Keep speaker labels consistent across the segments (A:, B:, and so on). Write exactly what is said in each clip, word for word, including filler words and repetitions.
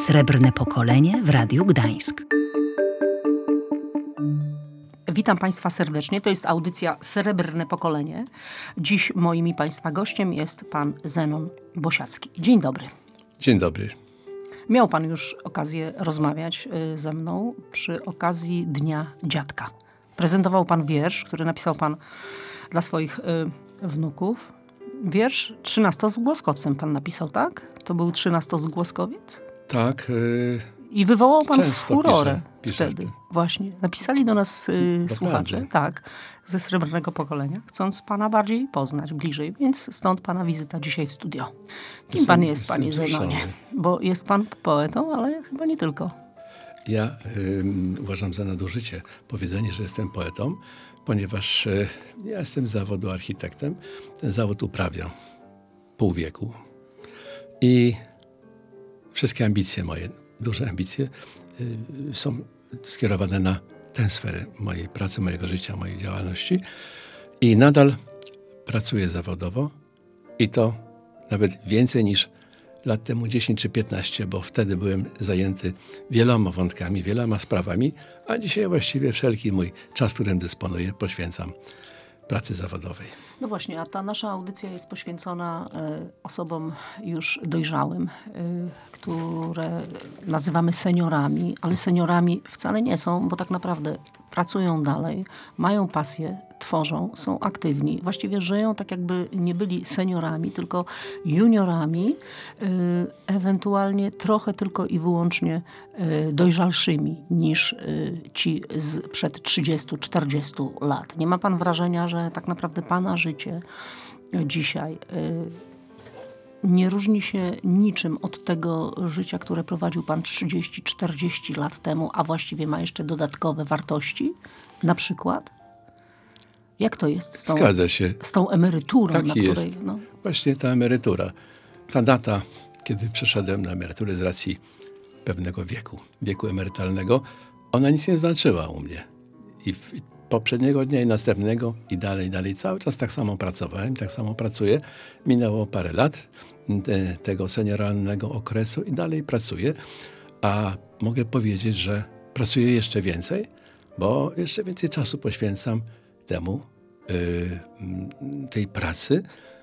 A: Srebrne pokolenie w Radiu Gdańsk.
B: Witam Państwa serdecznie. To jest audycja Srebrne pokolenie. Dziś moim i Państwa gościem jest pan Zenon Bosiacki. Dzień dobry.
C: Dzień dobry.
B: Miał pan już okazję rozmawiać ze mną przy okazji Dnia Dziadka. Prezentował pan wiersz, który napisał pan dla swoich y, wnuków. Wiersz trzynastozgłoskowcem pan napisał, tak? To był trzynastozgłoskowiec?
C: Tak. Y,
B: I wywołał pan furorę
C: piszę, piszę
B: wtedy. Właśnie. Napisali do nas y, słuchacze,
C: prawda.
B: tak, ze Srebrnego Pokolenia, chcąc pana bardziej poznać, bliżej. Więc stąd pana wizyta dzisiaj w studio. Kim
C: Jestem,
B: pan jest, panie Zenonie?
C: wzruszony.
B: Bo jest pan poetą, ale chyba nie tylko.
C: Ja y, uważam za nadużycie powiedzenie, że jestem poetą, ponieważ y, ja jestem z zawodu architektem. Ten zawód uprawiam pół wieku. I wszystkie ambicje moje, duże ambicje y, są skierowane na tę sferę mojej pracy, mojego życia, mojej działalności. I nadal pracuję zawodowo i to nawet więcej niż lat temu dziesięć czy piętnaście, bo wtedy byłem zajęty wieloma wątkami, wieloma sprawami, a dzisiaj właściwie wszelki mój czas, którym dysponuję, poświęcam pracy zawodowej.
B: No właśnie, a ta nasza audycja jest poświęcona y, osobom już dojrzałym, y, które nazywamy seniorami, ale seniorami wcale nie są, bo tak naprawdę pracują dalej, mają pasję, tworzą, są aktywni. Właściwie żyją tak, jakby nie byli seniorami, tylko juniorami, y, ewentualnie trochę tylko i wyłącznie y, dojrzalszymi niż y, ci z przed trzydziestu czterdziestu lat. Nie ma pan wrażenia, że tak naprawdę pana życie dzisiaj y, nie różni się niczym od tego życia, które prowadził pan trzydzieści czterdzieści lat temu, a właściwie ma jeszcze dodatkowe wartości? Na przykład? Jak to jest z tą,
C: Zgadza się.
B: z tą emeryturą?
C: Tak
B: na
C: jest.
B: której, no...
C: Właśnie ta emerytura. Ta data, kiedy przeszedłem na emeryturę z racji pewnego wieku, wieku emerytalnego, ona nic nie znaczyła u mnie. I, w, i poprzedniego dnia i następnego i dalej, dalej. Cały czas tak samo pracowałem, tak samo pracuję. Minęło parę lat te, tego senioralnego okresu i dalej pracuję. A mogę powiedzieć, że pracuję jeszcze więcej, bo jeszcze więcej czasu poświęcam temu, y, tej pracy.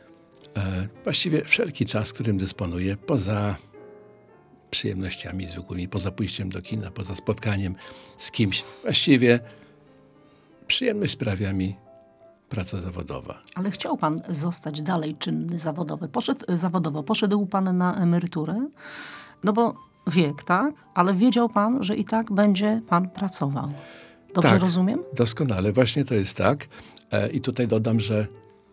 C: E, właściwie wszelki czas, którym dysponuję, poza przyjemnościami zwykłymi, poza pójściem do kina, poza spotkaniem z kimś, właściwie przyjemność sprawia mi praca zawodowa.
B: Ale chciał pan zostać dalej czynny zawodowy. Poszedł, zawodowo. Poszedł pan na emeryturę, no bo wiek, tak? Ale wiedział pan, że i tak będzie pan pracował. Dobrze
C: tak,
B: rozumiem?
C: Doskonale. Właśnie to jest tak. E, I tutaj dodam, że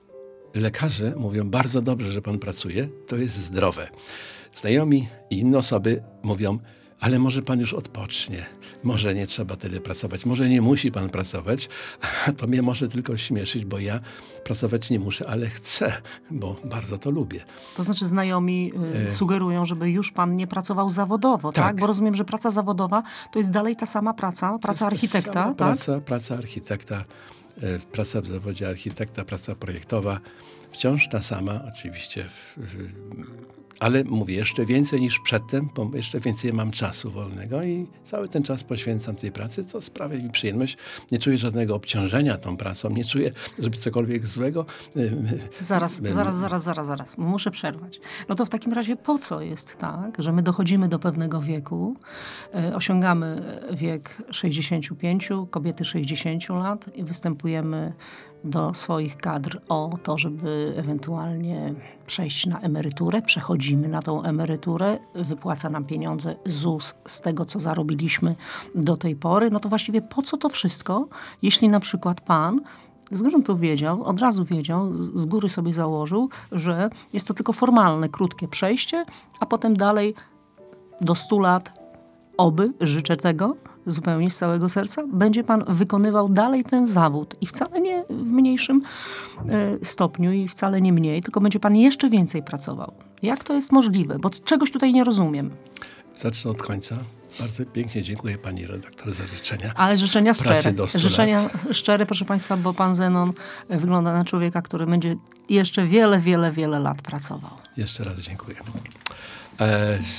C: lekarze mówią, bardzo dobrze, że pan pracuje, to jest zdrowe. Znajomi i inne osoby mówią, ale może pan już odpocznie, może nie trzeba tyle pracować, może nie musi pan pracować, a to mnie może tylko śmieszyć, bo ja pracować nie muszę, ale chcę, bo bardzo to lubię.
B: To znaczy znajomi y, sugerują, żeby już pan nie pracował zawodowo, tak?
C: tak?
B: Bo rozumiem, że praca zawodowa to jest dalej ta sama praca, praca architekta,
C: sama
B: tak?
C: Praca, praca architekta, y, praca w zawodzie architekta, praca projektowa, wciąż ta sama oczywiście, w, w, ale mówię jeszcze więcej niż przedtem, bo jeszcze więcej mam czasu wolnego i cały ten czas poświęcam tej pracy, co sprawia mi przyjemność. Nie czuję żadnego obciążenia tą pracą, nie czuję, żeby cokolwiek złego.
B: Zaraz, zaraz, zaraz, zaraz, zaraz. Muszę przerwać. No to w takim razie po co jest tak, że my dochodzimy do pewnego wieku, e, osiągamy wiek sześćdziesięciu pięciu, kobiety sześćdziesięciu lat i występujemy do swoich kadr o to, żeby ewentualnie przejść na emeryturę. Przechodzimy na tą emeryturę, wypłaca nam pieniądze Z U S z tego, co zarobiliśmy do tej pory. No to właściwie po co to wszystko, jeśli na przykład pan z gruntu wiedział, od razu wiedział, z góry sobie założył, że jest to tylko formalne, krótkie przejście, a potem dalej do stu lat, oby, życzę tego, zupełnie z całego serca, będzie pan wykonywał dalej ten zawód i wcale nie w mniejszym y, stopniu i wcale nie mniej, tylko będzie pan jeszcze więcej pracował. Jak to jest możliwe? Bo czegoś tutaj nie rozumiem.
C: Zacznę od końca. Bardzo pięknie dziękuję pani redaktor za życzenia.
B: Ale życzenia szczere.
C: do stu
B: Życzenia
C: lat.
B: szczere, proszę państwa, bo pan Zenon wygląda na człowieka, który będzie jeszcze wiele, wiele, wiele lat pracował.
C: Jeszcze raz dziękuję. E,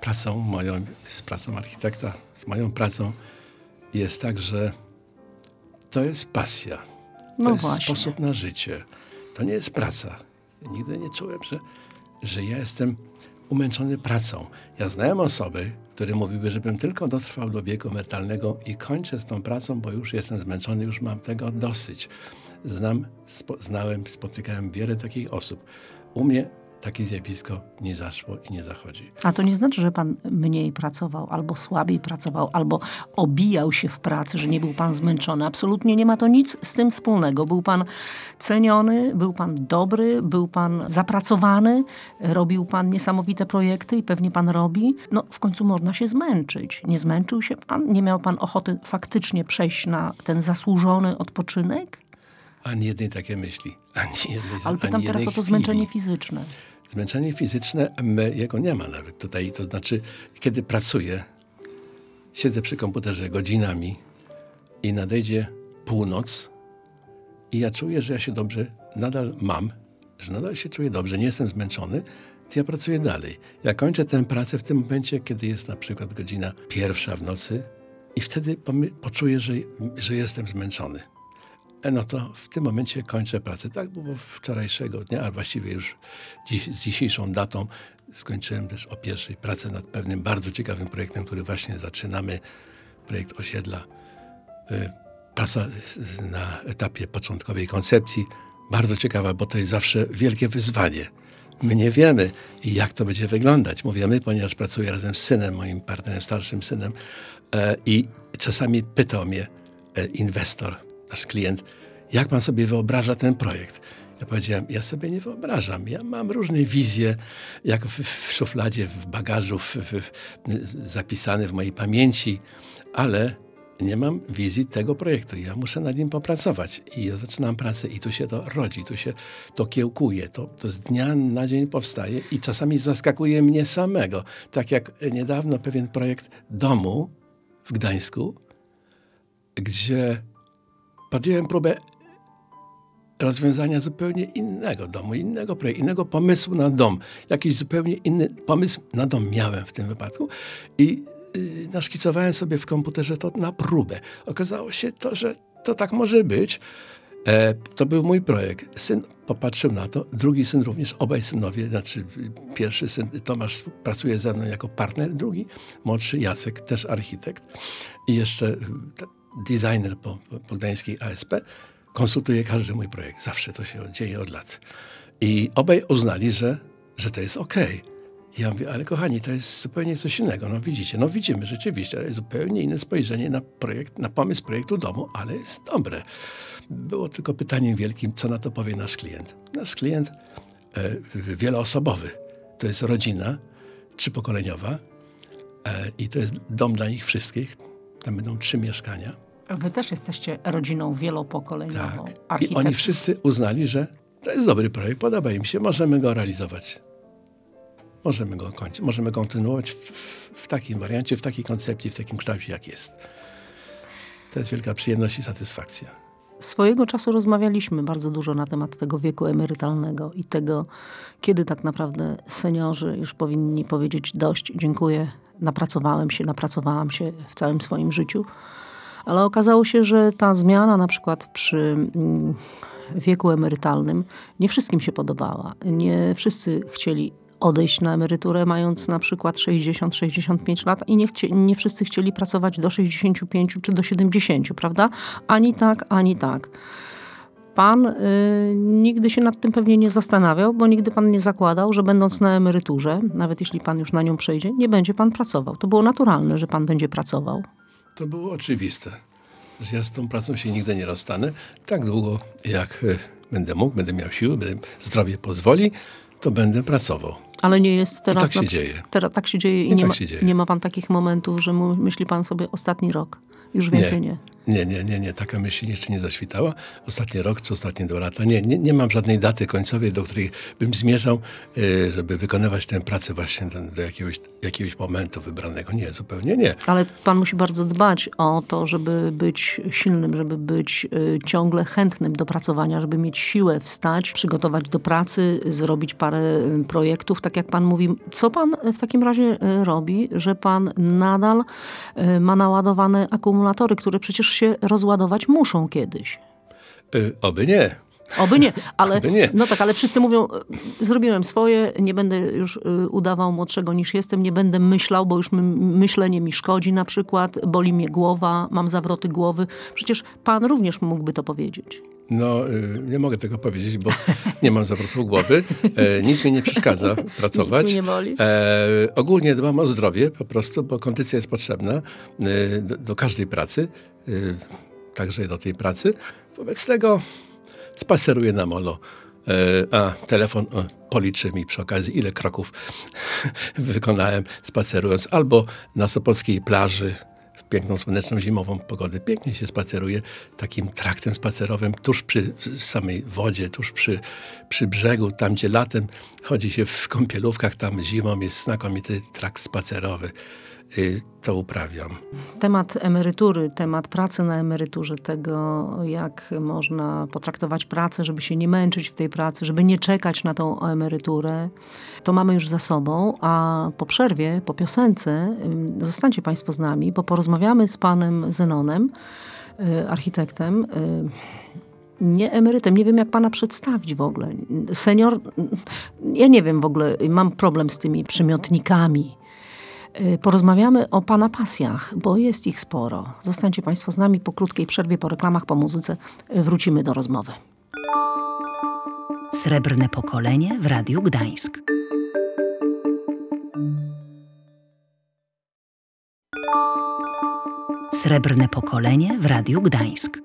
C: pracą moją, z pracą architekta, z moją pracą jest tak, że to jest pasja. To
B: No
C: jest
B: właśnie.
C: sposób na życie. To nie jest praca. Ja nigdy nie czułem, że, że ja jestem umęczony pracą. Ja znałem osoby, które mówiły, żebym tylko dotrwał do wieku emerytalnego i kończę z tą pracą, bo już jestem zmęczony, już mam tego dosyć. Znam, spo, znałem, spotykałem wiele takich osób. U mnie takie zjawisko nie zaszło i nie zachodzi.
B: A to nie znaczy, że pan mniej pracował, albo słabiej pracował, albo obijał się w pracy, że nie był pan zmęczony. Absolutnie nie ma to nic z tym wspólnego. Był pan ceniony, był pan dobry, był pan zapracowany, robił pan niesamowite projekty i pewnie pan robi. No w końcu można się zmęczyć. Nie zmęczył się pan? Nie miał pan ochoty faktycznie przejść na ten zasłużony odpoczynek?
C: Ani jednej takie myśli. Ani jednej,
B: Ale pytam
C: ani
B: teraz
C: jednej
B: o to
C: chwili.
B: zmęczenie fizyczne.
C: Zmęczenie fizyczne, my, jego nie ma nawet tutaj. To znaczy, kiedy pracuję, siedzę przy komputerze godzinami i nadejdzie północ i ja czuję, że ja się dobrze nadal mam, że nadal się czuję dobrze, nie jestem zmęczony, to ja pracuję dalej. Ja kończę tę pracę w tym momencie, kiedy jest na przykład godzina pierwsza w nocy i wtedy pomy- poczuję, że, że jestem zmęczony. No to w tym momencie kończę pracę. Tak było wczorajszego dnia, a właściwie już dziś, z dzisiejszą datą skończyłem też o pierwszej pracę nad pewnym bardzo ciekawym projektem, który właśnie zaczynamy. Projekt osiedla. Praca na etapie początkowej koncepcji. Bardzo ciekawa, bo to jest zawsze wielkie wyzwanie. My nie wiemy, jak to będzie wyglądać. Mówię my, ponieważ pracuję razem z synem, moim partnerem, starszym synem i czasami pytał mnie inwestor, nasz klient, jak pan sobie wyobraża ten projekt? Ja powiedziałem, ja sobie nie wyobrażam. Ja mam różne wizje, jak w, w szufladzie, w bagażu, w, w, zapisane w mojej pamięci, ale nie mam wizji tego projektu. Ja muszę nad nim popracować. I ja zaczynam pracę i tu się to rodzi, tu się to kiełkuje. To, to z dnia na dzień powstaje i czasami zaskakuje mnie samego. Tak jak niedawno pewien projekt domu w Gdańsku, gdzie podjąłem próbę rozwiązania zupełnie innego domu, innego projektu, innego pomysłu na dom. Jakiś zupełnie inny pomysł na dom miałem w tym wypadku i yy, naszkicowałem sobie w komputerze to na próbę. Okazało się to, że to tak może być. E, to był mój projekt. Syn popatrzył na to, drugi syn również, obaj synowie, znaczy pierwszy syn Tomasz pracuje ze mną jako partner, drugi, młodszy Jacek, też architekt i jeszcze designer po, po gdańskiej A S P, konsultuje każdy mój projekt. Zawsze to się dzieje od lat. I obaj uznali, że, że to jest okej. I ja mówię, ale kochani, to jest zupełnie coś innego. No widzicie, no widzimy rzeczywiście, ale zupełnie inne spojrzenie na projekt, na pomysł projektu domu, ale jest dobre. Było tylko pytaniem wielkim, co na to powie nasz klient. Nasz klient e, wieloosobowy. To jest rodzina trzypokoleniowa e, i to jest dom dla nich wszystkich. Tam będą trzy mieszkania.
B: Wy też jesteście rodziną wielopokoleniową.
C: Tak. I oni wszyscy uznali, że to jest dobry projekt, podoba im się, możemy go realizować. Możemy go kończyć, możemy kontynuować w, w, w takim wariancie, w takiej koncepcji, w takim kształcie, jak jest. To jest wielka przyjemność i satysfakcja.
B: Swojego czasu rozmawialiśmy bardzo dużo na temat tego wieku emerytalnego i tego, kiedy tak naprawdę seniorzy już powinni powiedzieć dość, dziękuję, napracowałem się, napracowałam się w całym swoim życiu. Ale okazało się, że ta zmiana na przykład przy wieku emerytalnym nie wszystkim się podobała. Nie wszyscy chcieli odejść na emeryturę mając na przykład sześćdziesiąt sześćdziesiąt pięć lat i nie, chci- nie wszyscy chcieli pracować do sześćdziesięciu pięciu czy do siedemdziesięciu, prawda? Ani tak, ani tak. Pan y, nigdy się nad tym pewnie nie zastanawiał, bo nigdy pan nie zakładał, że będąc na emeryturze, nawet jeśli pan już na nią przejdzie, nie będzie pan pracował. To było naturalne, że pan będzie pracował.
C: To było oczywiste, że ja z tą pracą się nigdy nie rozstanę. Tak długo, jak będę mógł, będę miał siły, będę, zdrowie pozwoli, to będę pracował.
B: Ale nie jest teraz...
C: I tak się
B: na,
C: dzieje.
B: Teraz tak się dzieje i,
C: I
B: nie,
C: tak
B: ma,
C: się dzieje.
B: nie ma pan takich momentów, że mu, myśli pan sobie ostatni rok, już więcej nie.
C: Nie, nie, nie, nie. Taka myśl jeszcze nie zaświtała. Ostatni rok czy ostatnie dwa lata. Nie, nie, nie mam żadnej daty końcowej, do której bym zmierzał, y, żeby wykonywać tę pracę właśnie do, do jakiegoś, jakiegoś momentu wybranego. Nie, zupełnie nie.
B: Ale pan musi bardzo dbać o to, żeby być silnym, żeby być y, ciągle chętnym do pracowania, żeby mieć siłę wstać, przygotować do pracy, zrobić parę y, projektów. Tak jak pan mówi, co pan w takim razie y, robi, że pan nadal y, ma naładowane akumulatory, które przecież się rozładować muszą kiedyś.
C: Y, oby nie.
B: Oby nie, ale
C: Oby nie.
B: no tak, ale wszyscy mówią, zrobiłem swoje, nie będę już y, udawał młodszego niż jestem, nie będę myślał, bo już m- myślenie mi szkodzi na przykład, boli mnie głowa, mam zawroty głowy. Przecież pan również mógłby to powiedzieć.
C: No, y, nie mogę tego powiedzieć, bo nie mam zawrotów głowy. E, nic mi nie przeszkadza pracować.
B: Nic mi nie boli.
C: E, ogólnie dbam o zdrowie po prostu, bo kondycja jest potrzebna y, do, do każdej pracy, y, także do tej pracy. Wobec tego spaceruję na molo, e, a telefon o, policzy mi przy okazji, ile kroków wykonałem spacerując, albo na sopockiej plaży w piękną, słoneczną, zimową pogodę. Pięknie się spaceruje takim traktem spacerowym tuż przy samej wodzie, tuż przy, przy brzegu, tam gdzie latem chodzi się w kąpielówkach, tam zimą jest znakomity trakt spacerowy. Y, to uprawiam.
B: Temat emerytury, temat pracy na emeryturze, tego jak można potraktować pracę, żeby się nie męczyć w tej pracy, żeby nie czekać na tą emeryturę, to mamy już za sobą, a po przerwie, po piosence zostańcie państwo z nami, bo porozmawiamy z panem Zenonem, architektem, nie emerytem, nie wiem jak pana przedstawić w ogóle. Senior, ja nie wiem w ogóle, mam problem z tymi przymiotnikami. Porozmawiamy o pana pasjach, bo jest ich sporo. Zostańcie państwo z nami po krótkiej przerwie, po reklamach, po muzyce. Wrócimy do rozmowy.
A: Srebrne pokolenie w Radiu Gdańsk. Srebrne pokolenie w Radiu Gdańsk.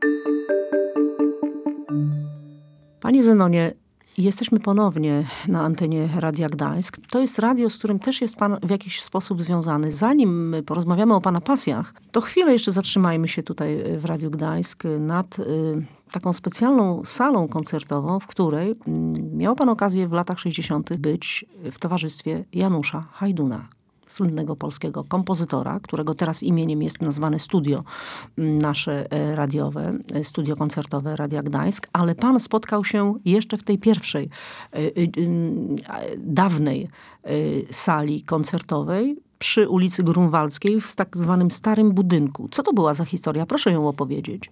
B: Panie Zenonie, jesteśmy ponownie na antenie Radia Gdańsk. To jest radio, z którym też jest pan w jakiś sposób związany. Zanim porozmawiamy o pana pasjach, to chwilę jeszcze zatrzymajmy się tutaj w Radiu Gdańsk nad y, taką specjalną salą koncertową, w której y, miał pan okazję w latach sześćdziesiątych być w towarzystwie Janusza Hajduna, słynnego polskiego kompozytora, którego teraz imieniem jest nazwane studio nasze radiowe, studio koncertowe Radia Gdańsk, ale pan spotkał się jeszcze w tej pierwszej, y, y, y, dawnej y, sali koncertowej przy ulicy Grunwaldzkiej w tak zwanym starym budynku. Co to była za historia? Proszę ją opowiedzieć.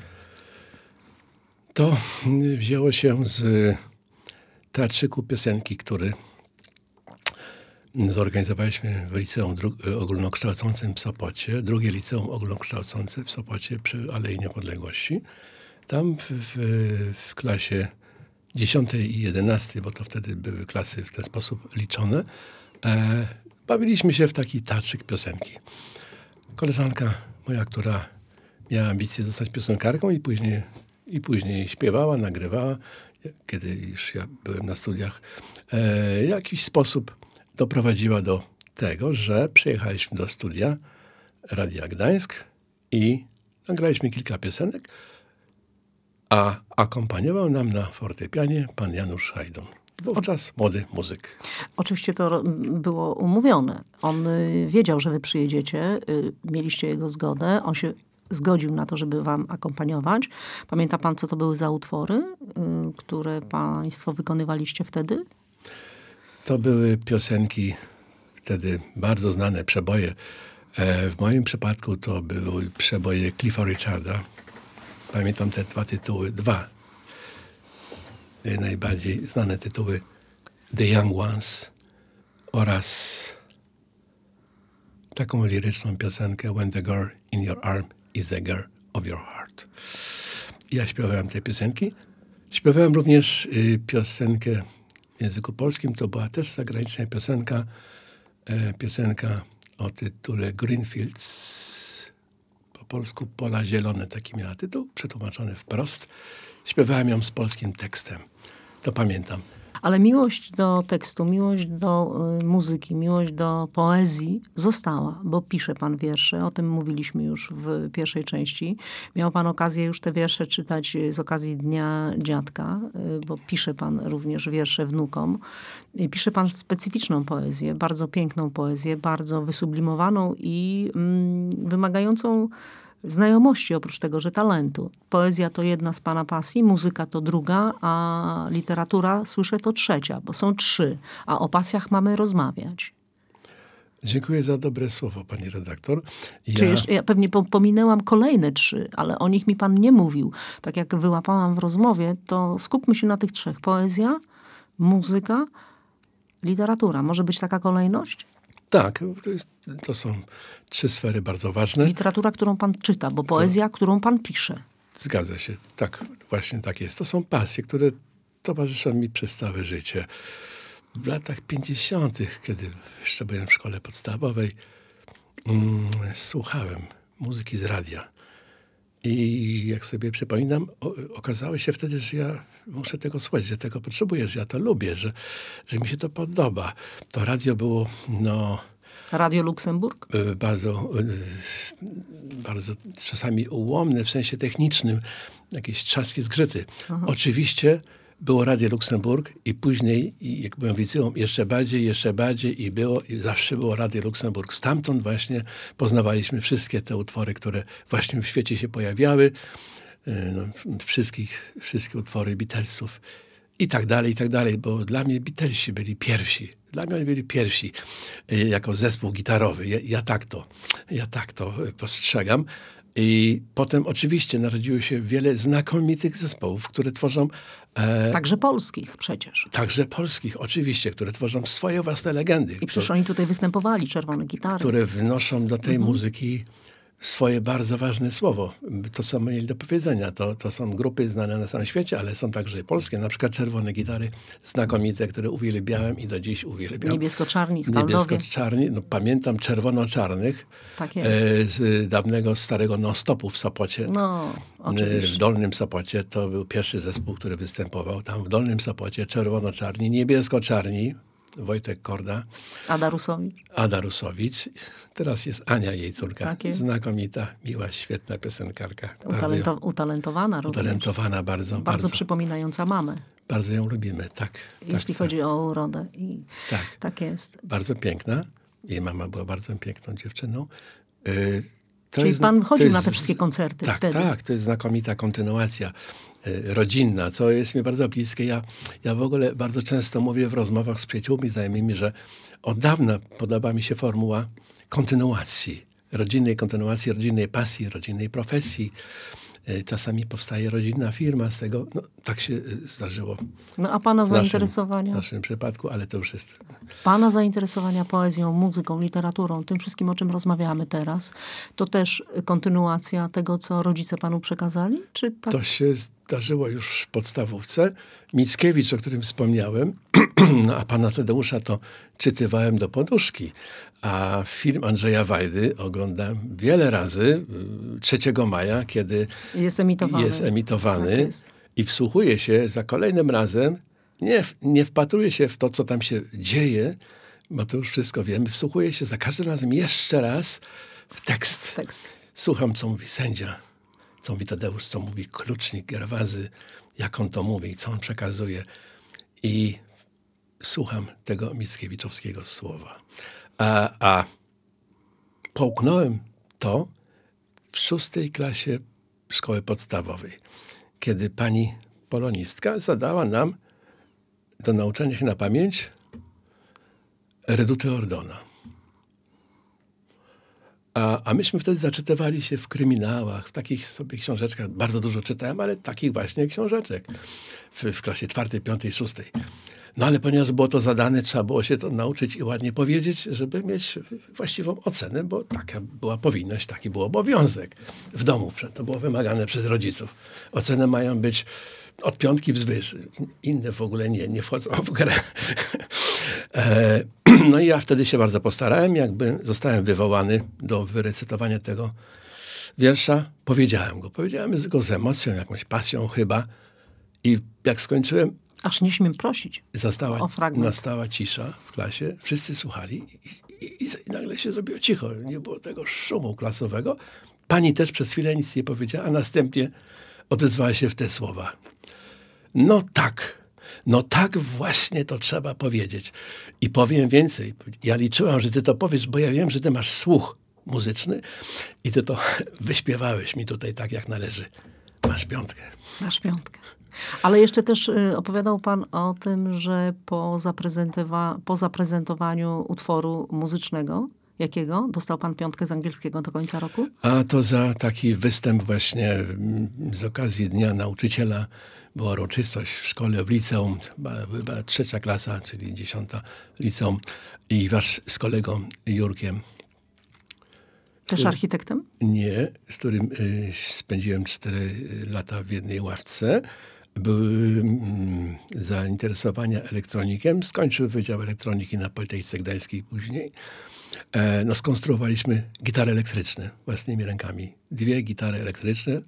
C: To wzięło się z teatrzyku piosenki, który zorganizowaliśmy w liceum dru- ogólnokształcącym w Sopocie, drugie liceum ogólnokształcące w Sopocie przy Alei Niepodległości. Tam w, w, w klasie dziesiątej i jedenastej, bo to wtedy były klasy w ten sposób liczone, e, bawiliśmy się w taki teatrzyk piosenki. Koleżanka moja, która miała ambicje zostać piosenkarką i później, i później śpiewała, nagrywała, kiedy już ja byłem na studiach, e, w jakiś sposób doprowadziła do tego, że przyjechaliśmy do studia Radia Gdańsk i nagraliśmy kilka piosenek, a akompaniował nam na fortepianie pan Janusz Hajdun. Wówczas młody muzyk.
B: Oczywiście to było umówione. On wiedział, że wy przyjedziecie, mieliście jego zgodę, on się zgodził na to, żeby wam akompaniować. Pamięta pan, co to były za utwory, które państwo wykonywaliście wtedy?
C: To były piosenki wtedy bardzo znane, przeboje. W moim przypadku to były przeboje Cliffa Richarda. Pamiętam te dwa tytuły, dwa najbardziej znane tytuły, The Young Ones oraz taką liryczną piosenkę When the girl in your arm is the girl of your heart. Ja śpiewałem te piosenki. Śpiewałem również y, piosenkę w języku polskim. To była też zagraniczna piosenka, e, piosenka o tytule Greenfields. Po polsku Pola Zielone, taki miała tytuł, przetłumaczony wprost. Śpiewałem ją z polskim tekstem. To pamiętam.
B: Ale miłość do tekstu, miłość do y, muzyki, miłość do poezji została, bo pisze pan wiersze. O tym mówiliśmy już w pierwszej części. Miał pan okazję już te wiersze czytać z okazji Dnia Dziadka, y, bo pisze pan również wiersze wnukom. I pisze pan specyficzną poezję, bardzo piękną poezję, bardzo wysublimowaną i mm, wymagającą znajomości, oprócz tego, że talentu. Poezja to jedna z pana pasji, muzyka to druga, a literatura, słyszę, to trzecia, bo są trzy, a o pasjach mamy rozmawiać.
C: Dziękuję za dobre słowo, pani redaktor. Ja...
B: Czy jeszcze, ja pewnie po, pominęłam kolejne trzy, ale o nich mi pan nie mówił. Tak jak wyłapałam w rozmowie, to skupmy się na tych trzech. Poezja, muzyka, literatura. Może być taka kolejność?
C: Tak, to, jest, to są trzy sfery bardzo ważne.
B: Literatura, którą pan czyta, bo poezja, którą pan pisze.
C: Zgadza się. Tak, właśnie tak jest. To są pasje, które towarzyszą mi przez całe życie. W latach pięćdziesiątych, kiedy jeszcze byłem w szkole podstawowej, mm, słuchałem muzyki z radia. I jak sobie przypominam, o, okazało się wtedy, że ja muszę tego słuchać, że tego potrzebuję, że ja to lubię, że, że mi się to podoba. To radio było, no...
B: Radio Luksemburg?
C: Bardzo, bardzo czasami ułomne w sensie technicznym. Jakieś trzaski, zgrzyty. Aha. Oczywiście było Radio Luksemburg i później, jak byłem w liceum, jeszcze bardziej, jeszcze bardziej i było, i zawsze było Radio Luksemburg. Stamtąd właśnie poznawaliśmy wszystkie te utwory, które właśnie w świecie się pojawiały. No, wszystkich, wszystkie utwory Beatlesów i tak dalej, i tak dalej, bo dla mnie Beatlesi byli pierwsi. Dla mnie oni byli pierwsi jako zespół gitarowy. Ja, ja tak to, ja tak to postrzegam. I potem oczywiście narodziło się wiele znakomitych zespołów, które tworzą... E,
B: także polskich przecież.
C: Także polskich, oczywiście, które tworzą swoje własne legendy.
B: I przecież oni tutaj występowali, Czerwone Gitary.
C: Które wnoszą do tej
B: mhm.
C: muzyki swoje bardzo ważne słowo. To, co mieli do powiedzenia. To, to są grupy znane na całym świecie, ale są także polskie. Na przykład Czerwone Gitary, znakomite, które uwielbiałem i do dziś uwielbiam.
B: Niebiesko-czarni, Skaldowie.
C: Niebiesko-czarni. No, pamiętam Czerwono-czarnych
B: tak jest.
C: E, z dawnego starego non-stopu w Sopocie.
B: No, oczywiście.
C: W Dolnym Sopocie. To był pierwszy zespół, który występował. Tam w Dolnym Sopocie Czerwono-czarni, niebiesko-czarni. Wojtek Korda.
B: Ada Rusowicz.
C: Ada Rusowicz. Teraz jest Ania, jej córka.
B: Tak jest.
C: Znakomita, miła, świetna piosenkarka.
B: Utalento, utalentowana również.
C: Utalentowana bardzo,
B: bardzo.
C: bardzo.
B: przypominająca mamę.
C: Bardzo ją lubimy, tak.
B: Jeśli
C: tak,
B: chodzi
C: tak.
B: o urodę. I
C: tak.
B: tak jest.
C: Bardzo piękna. Jej mama była bardzo piękną dziewczyną. Yy, to
B: Czyli
C: jest,
B: pan chodził
C: jest,
B: na te wszystkie koncerty
C: tak,
B: wtedy?
C: Tak, to jest znakomita kontynuacja rodzinna, co jest mi bardzo bliskie. Ja, ja w ogóle bardzo często mówię w rozmowach z przyjaciółmi, znajomymi, że od dawna podoba mi się formuła kontynuacji. Rodzinnej kontynuacji, rodzinnej pasji, rodzinnej profesji. Czasami powstaje rodzinna firma z tego. No, tak się zdarzyło.
B: No a pana
C: w naszym,
B: zainteresowania?
C: W naszym przypadku, ale to już jest...
B: Pana zainteresowania poezją, muzyką, literaturą, tym wszystkim, o czym rozmawiamy teraz, to też kontynuacja tego, co rodzice panu przekazali? Czy tak?
C: To się zdarzyło już w podstawówce. Mickiewicz, o którym wspomniałem, no, a pana Tadeusza to czytywałem do poduszki. A film Andrzeja Wajdy oglądam wiele razy, trzeciego maja, kiedy
B: jest emitowany.
C: Jest emitowany
B: tak jest.
C: I wsłuchuję się za kolejnym razem. Nie, nie wpatruję się w to, co tam się dzieje, bo to już wszystko wiemy. Wsłuchuję się za każdym razem jeszcze raz w tekst.
B: tekst.
C: Słucham, co mówi sędzia, co mówi Tadeusz, co mówi klucznik Gerwazy, jak on to mówi, co on przekazuje. I słucham tego mickiewiczowskiego słowa. A, a połknąłem to w szóstej klasie szkoły podstawowej, kiedy pani polonistka zadała nam do nauczenia się na pamięć Redutę Ordona. A, a myśmy wtedy zaczytywali się w kryminałach, w takich sobie książeczkach. Bardzo dużo czytałem, ale takich właśnie książeczek w, w klasie czwartej, piątej, szóstej. No ale ponieważ było to zadane, trzeba było się to nauczyć i ładnie powiedzieć, żeby mieć właściwą ocenę, bo taka była powinność, taki był obowiązek w domu. To było wymagane przez rodziców. Oceny mają być od piątki wzwyż. Inne w ogóle nie, nie wchodzą w grę. e, no i ja wtedy się bardzo postarałem. Jakby zostałem wywołany do wyrecytowania tego wiersza. Powiedziałem go. Powiedziałem go z emocją, jakąś pasją chyba. I jak skończyłem,
B: Aż nie śmiem prosić
C: Zastała,
B: o fragment.
C: Nastała cisza w klasie, wszyscy słuchali i, i, i nagle się zrobiło cicho. Nie było tego szumu klasowego. Pani też przez chwilę nic nie powiedziała, a następnie odezwała się w te słowa. No tak, no tak właśnie to trzeba powiedzieć. I powiem więcej. Ja liczyłam, że ty to powiesz, bo ja wiem, że ty masz słuch muzyczny i ty to wyśpiewałeś mi tutaj tak, jak należy. Masz piątkę.
B: Masz piątkę. Ale jeszcze też y, opowiadał pan o tym, że po, zaprezentowa- po zaprezentowaniu utworu muzycznego, jakiego? Dostał pan piątkę z angielskiego do końca roku?
C: A to za taki występ właśnie mm, z okazji Dnia Nauczyciela. Była uroczystość w szkole, w liceum, chyba, chyba trzecia klasa, czyli dziesiąta liceum. I wasz z kolegą Jurkiem.
B: Też architektem?
C: Nie, z którym y, spędziłem cztery lata w jednej ławce. Był mm, zainteresowania elektronikiem. Skończył Wydział Elektroniki na Politechnice Gdańskiej później. E, no, skonstruowaliśmy gitary elektryczne własnymi rękami. Dwie gitary elektryczne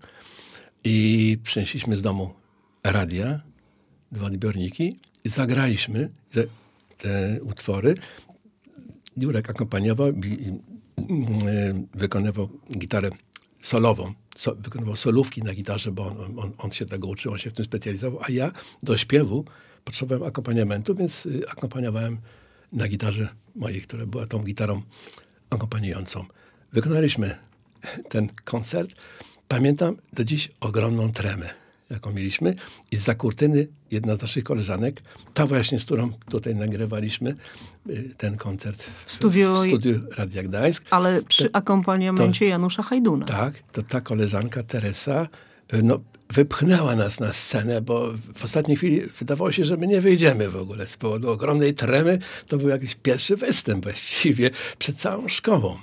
C: i przynieśliśmy z domu radia, dwa odbiorniki i zagraliśmy te, te utwory. Jurek akompaniował i, i y, wykonywał gitarę solową. So, wykonywał solówki na gitarze, bo on, on, on się tego uczył, on się w tym specjalizował, a ja do śpiewu potrzebowałem akompaniamentu, więc y, akompaniowałem na gitarze mojej, która była tą gitarą akompaniującą. Wykonaliśmy ten koncert. Pamiętam do dziś ogromną tremę, jaką mieliśmy. I zza kurtyny jedna z naszych koleżanek, ta właśnie, z którą tutaj nagrywaliśmy ten koncert w,
B: w studiu,
C: w studiu Radia Gdańsk.
B: Ale przy
C: to,
B: akompaniamencie
C: to,
B: Janusza Hajduna.
C: Tak, to ta koleżanka Teresa no, wypchnęła nas na scenę, bo w ostatniej chwili wydawało się, że my nie wyjdziemy w ogóle z powodu ogromnej tremy. To był jakiś pierwszy występ właściwie przed całą szkołą.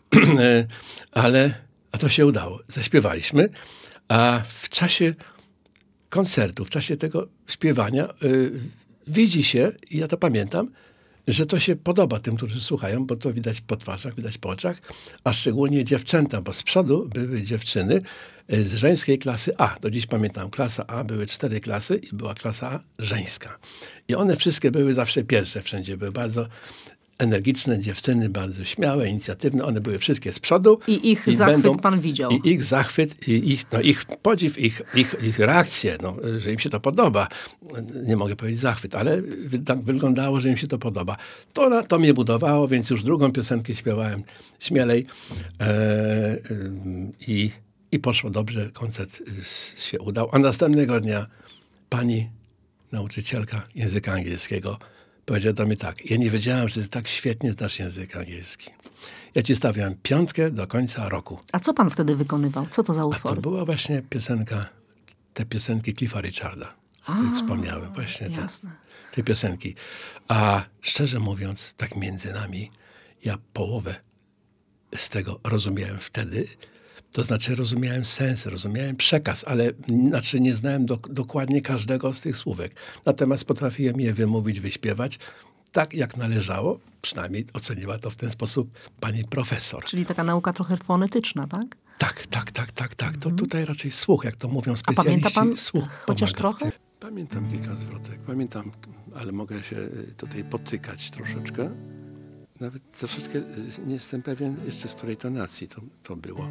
C: Ale, a to się udało. Zaśpiewaliśmy, a w czasie koncertu, w czasie tego śpiewania y, widzi się, i ja to pamiętam, że to się podoba tym, którzy słuchają, bo to widać po twarzach, widać po oczach, a szczególnie dziewczęta, bo z przodu były dziewczyny z żeńskiej klasy A. Do dziś pamiętam, klasa A, były cztery klasy i była klasa A żeńska. I one wszystkie były zawsze pierwsze, wszędzie były bardzo energiczne dziewczyny, bardzo śmiałe, inicjatywne. One były wszystkie z przodu.
B: I ich
C: i
B: zachwyt
C: będą,
B: pan widział.
C: I ich zachwyt, i ich, no, ich podziw, ich, ich, ich reakcje, no, że im się to podoba. Nie mogę powiedzieć zachwyt, ale tak wyglądało, że im się to podoba. To, to mnie budowało, więc już drugą piosenkę śpiewałem śmielej e, i, i poszło dobrze. Koncert się udał. A następnego dnia pani nauczycielka języka angielskiego powiedział do mnie tak: ja nie wiedziałam, że ty tak świetnie znasz język angielski. Ja ci stawiam piątkę do końca roku.
B: A co pan wtedy wykonywał? Co to za
C: A
B: utwory?
C: to była właśnie piosenka, te piosenki Cliffa Richarda, o których wspomniałem. Właśnie te, te piosenki. A szczerze mówiąc, tak między nami, ja połowę z tego rozumiałem wtedy. To znaczy rozumiałem sens, rozumiałem przekaz, ale znaczy nie znałem do, dokładnie każdego z tych słówek. Natomiast potrafiłem je wymówić, wyśpiewać tak, jak należało. Przynajmniej oceniła to w ten sposób pani profesor.
B: Czyli taka nauka trochę fonetyczna, tak? Tak,
C: tak, tak, tak, tak. To tutaj raczej słuch, jak to mówią specjaliści.
B: A pamięta pan
C: słuch
B: chociaż
C: pomaga.
B: trochę?
C: Pamiętam kilka zwrotek. Pamiętam, ale mogę się tutaj potykać troszeczkę. Nawet troszeczkę nie jestem pewien jeszcze, z której tonacji to, to było.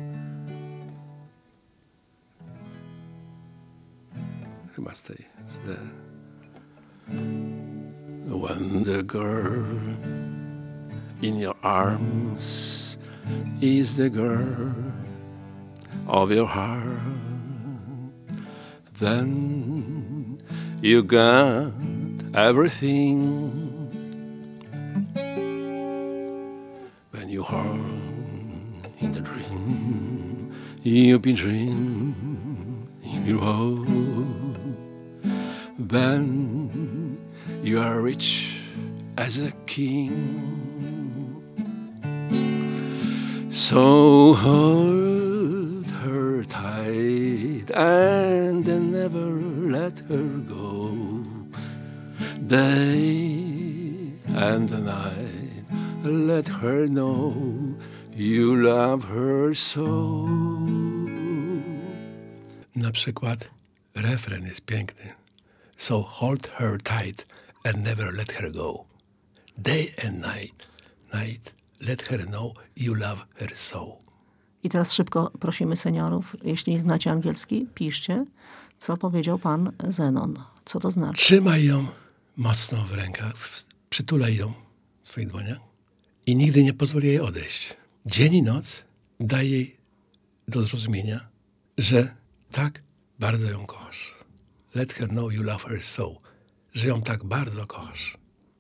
C: Chyba z tej. Z the... When the girl in your arms is the girl of your heart, then you got everything. When you are in the dream, you've been dreaming in your home, then you are rich as a king. So hold her tight and then never let her go. Day and the night, let her know you love her so. Na przykład refren jest piękny. So hold her tight and never let her go. Day and night, night, let her know you love her so.
B: I teraz szybko prosimy seniorów, jeśli znacie angielski, piszcie, co powiedział pan Zenon. Co to znaczy?
C: Trzymaj ją mocno w rękach, przytulaj ją w swoich dłoniach i nigdy nie pozwól jej odejść. Dzień i noc daj jej do zrozumienia, że tak bardzo ją kochasz. Let her know you love her so. Że ją tak bardzo kochasz.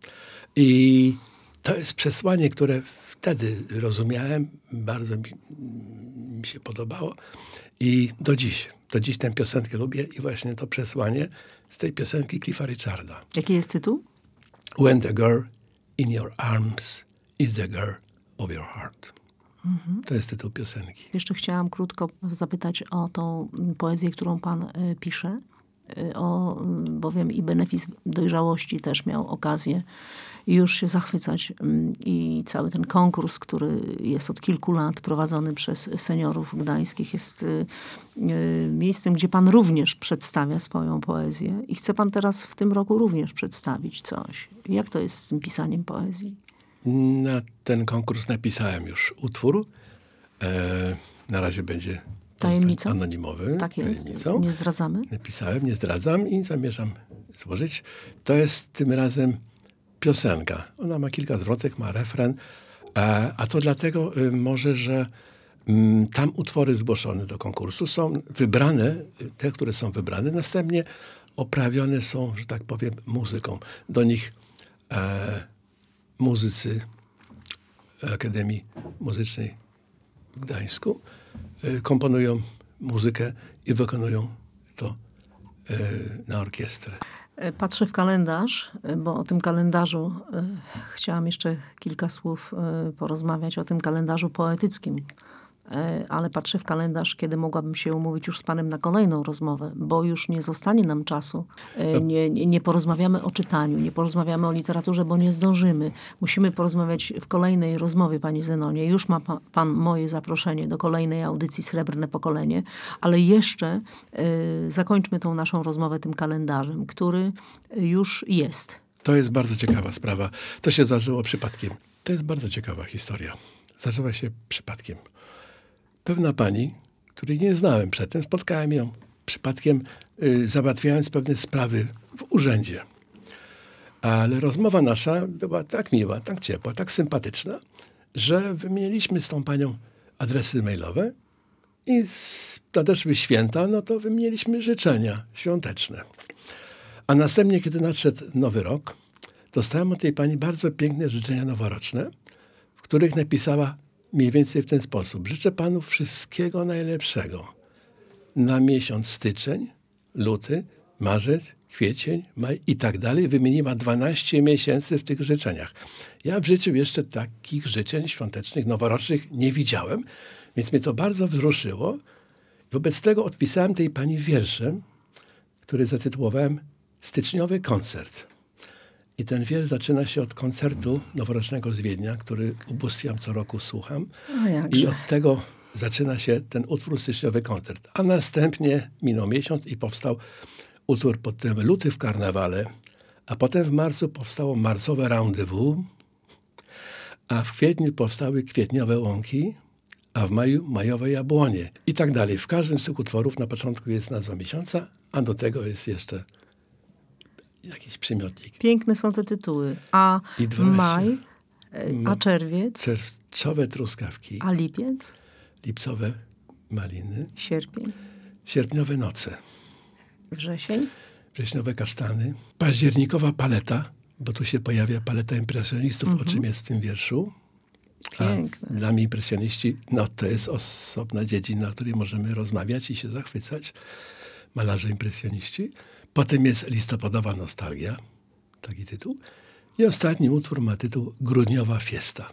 C: I to jest przesłanie, które wtedy rozumiałem, bardzo mi, mi się podobało i do dziś, do dziś tę piosenkę lubię i właśnie to przesłanie z tej piosenki Cliffa Richarda.
B: Jaki jest tytuł?
C: When the girl in your arms is the girl of your heart. Mhm. To jest tytuł piosenki.
B: Jeszcze chciałam krótko zapytać o tą poezję, którą pan y, pisze. O, bowiem i Benefis Dojrzałości też miał okazję już się zachwycać i cały ten konkurs, który jest od kilku lat prowadzony przez seniorów gdańskich, jest miejscem, gdzie pan również przedstawia swoją poezję i chce pan teraz w tym roku również przedstawić coś. Jak to jest z tym pisaniem poezji?
C: Na ten konkurs napisałem już utwór. E, na razie będzie
B: tajemnicą?
C: Anonimowy.
B: Tak jest.
C: Tajemnicą.
B: Nie zdradzamy?
C: Napisałem, nie zdradzam i zamierzam złożyć. To jest tym razem piosenka. Ona ma kilka zwrotek, ma refren, a, a to dlatego y, może, że y, tam utwory zgłoszone do konkursu są wybrane, te, które są wybrane, następnie oprawione są, że tak powiem, muzyką. Do nich e, muzycy Akademii Muzycznej w Gdańsku y, komponują muzykę i wykonują to y, na orkiestrę.
B: Patrzę w kalendarz, bo o tym kalendarzu y, chciałam jeszcze kilka słów y, porozmawiać, o tym kalendarzu poetyckim. Y, ale patrzę w kalendarz, kiedy mogłabym się umówić już z panem na kolejną rozmowę, bo już nie zostanie nam czasu. Y, nie, nie, nie porozmawiamy o czytaniu, nie porozmawiamy o literaturze, bo nie zdążymy. Musimy porozmawiać w kolejnej rozmowie, panie Zenonie. Już ma pa, pan moje zaproszenie do kolejnej audycji Srebrne Pokolenie, ale jeszcze y, zakończmy tą naszą rozmowę tym kalendarzem, który już jest.
C: To jest bardzo ciekawa sprawa. To się zdarzyło przypadkiem. To jest bardzo ciekawa historia. Zdarzyła się przypadkiem. Pewna pani, której nie znałem przedtem, spotkałem ją przypadkiem, y, załatwiając pewne sprawy w urzędzie. Ale rozmowa nasza była tak miła, tak ciepła, tak sympatyczna, że wymieniliśmy z tą panią adresy mailowe i z, nadeszły święta, no to wymieniliśmy życzenia świąteczne. A następnie, kiedy nadszedł nowy rok, dostałem od tej pani bardzo piękne życzenia noworoczne, w których napisała mniej więcej w ten sposób. Życzę panu wszystkiego najlepszego na miesiąc styczeń, luty, marzec, kwiecień, maj i tak dalej. Wymieniła dwanaście miesięcy w tych życzeniach. Ja w życiu jeszcze takich życzeń świątecznych, noworocznych nie widziałem, więc mnie to bardzo wzruszyło. Wobec tego odpisałem tej pani wierszem, który zatytułowałem Styczniowy koncert. I ten wiersz zaczyna się od koncertu noworocznego z Wiednia, który ubóstwiam co roku, słucham. I od tego zaczyna się ten utwór Styczniowy koncert. A następnie minął miesiąc i powstał utwór pod tym Luty w karnawale, a potem w marcu powstało marcowe rendezvous, a w kwietniu powstały kwietniowe łąki, a w maju majowe jabłonie i tak dalej. W każdym z tych utworów na początku jest nazwa miesiąca, a do tego jest jeszcze jakiś przymiotnik.
B: Piękne są te tytuły. A maj, a czerwiec?
C: Czerwcowe truskawki.
B: A lipiec?
C: Lipcowe maliny.
B: Sierpień?
C: Sierpniowe noce.
B: Wrzesień?
C: Wrześniowe kasztany. Październikowa paleta, bo tu się pojawia paleta impresjonistów, mhm. o czym jest w tym wierszu.
B: Piękne.
C: A dla mnie impresjoniści, no to jest osobna dziedzina, o której możemy rozmawiać i się zachwycać. Malarze impresjoniści. Potem jest listopadowa nostalgia, taki tytuł. I ostatni utwór ma tytuł Grudniowa fiesta.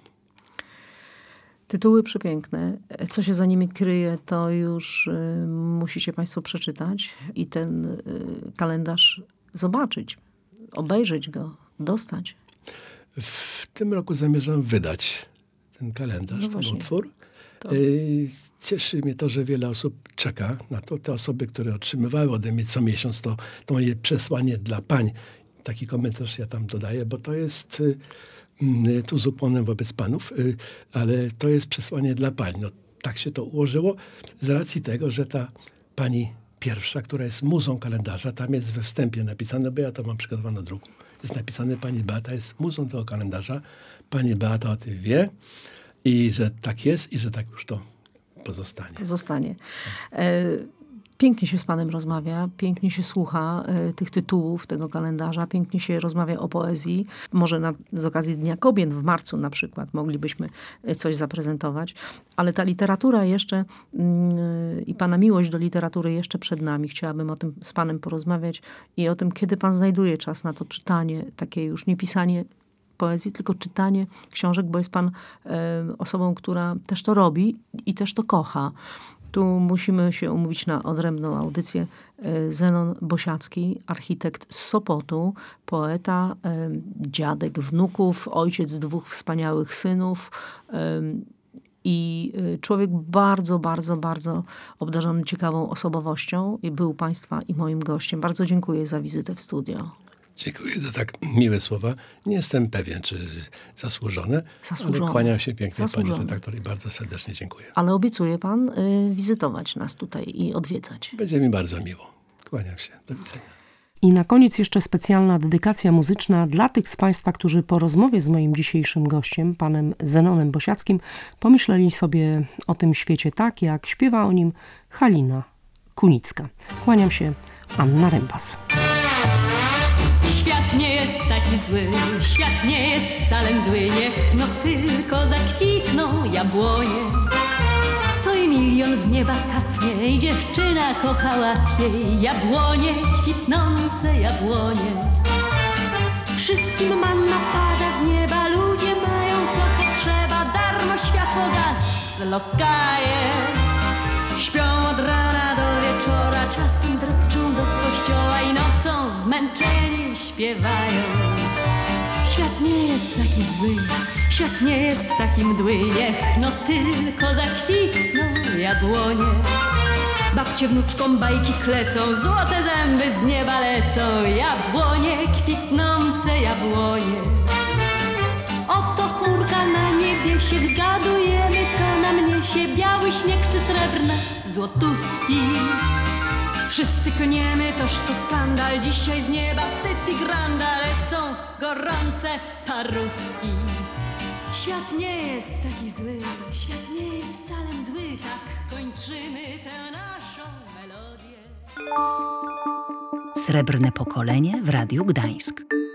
B: Tytuły przepiękne. Co się za nimi kryje, to już y, musicie państwo przeczytać i ten y, kalendarz zobaczyć, obejrzeć go, dostać.
C: W tym roku zamierzam wydać ten kalendarz,
B: no
C: ten utwór.
B: To...
C: Yy, cieszy mnie to, że wiele osób czeka na to. Te osoby, które otrzymywały ode mnie co miesiąc to, to moje przesłanie dla pań. Taki komentarz ja tam dodaję, bo to jest yy, tu z ukłonem wobec panów, yy, ale to jest przesłanie dla pań. No, tak się to ułożyło z racji tego, że ta pani pierwsza, która jest muzą kalendarza, tam jest we wstępie napisane, bo ja to mam przygotowane do druku. Jest napisane, pani Beata jest muzą tego kalendarza. Pani Beata o tym wie i że tak jest i że tak już to pozostanie.
B: Pozostanie. E, pięknie się z panem rozmawia, pięknie się słucha e, tych tytułów tego kalendarza, pięknie się rozmawia o poezji. Może na, z okazji Dnia Kobiet w marcu na przykład moglibyśmy coś zaprezentować, ale ta literatura jeszcze yy, i pana miłość do literatury jeszcze przed nami. Chciałabym o tym z panem porozmawiać i o tym, kiedy pan znajduje czas na to czytanie, takie już nie pisanie poezji, tylko czytanie książek, bo jest pan y, osobą, która też to robi i też to kocha. Tu musimy się umówić na odrębną audycję. Y, Zenon Bosiacki, architekt z Sopotu, poeta, y, dziadek wnuków, ojciec dwóch wspaniałych synów y, i y, człowiek bardzo, bardzo, bardzo obdarzony ciekawą osobowością i był państwa i moim gościem. Bardzo dziękuję za wizytę w studio.
C: Dziękuję za tak miłe słowa. Nie jestem pewien, czy zasłużone,
B: Zasłużone.
C: ale kłaniam się pięknie
B: Zasłużone.
C: pani redaktor i bardzo serdecznie dziękuję.
B: Ale obiecuje pan y, wizytować nas tutaj i odwiedzać.
C: Będzie mi bardzo miło. Kłaniam się. Do widzenia.
D: I na koniec jeszcze specjalna dedykacja muzyczna dla tych z państwa, którzy po rozmowie z moim dzisiejszym gościem, panem Zenonem Bosiackim, pomyśleli sobie o tym świecie tak, jak śpiewa o nim Halina Kunicka. Kłaniam się, Anna Rembas.
E: Świat nie jest taki zły, świat nie jest wcale mdły, niech no tylko zakwitną jabłonie. To i milion z nieba kapnie i dziewczyna kocha łatwiej. Jabłonie, kwitnące jabłonie. Wszystkim manna pada z nieba, ludzie mają co potrzeba. Darmo światło gaz, lokaje. Śpią od rana do wieczora, czasem drepczą do kościoła i nocą zmęczeni śpiewają. Świat nie jest taki zły, świat nie jest taki mdły, niech no tylko zakwitną jabłonie. Babcie wnuczkom bajki klecą, złote zęby z nieba lecą. Jabłonie, kwitnące jabłonie. Oto chmurka na niebie się, zgadujemy co nam niesie. Biały śnieg czy srebrne złotówki. Wszyscy klniemy, toż to skandal. Dzisiaj z nieba wstyd i granda lecą gorące parówki. Świat nie jest taki zły, świat nie jest wcale mdły. Tak kończymy tę naszą melodię.
A: Srebrne pokolenie w Radiu Gdańsk.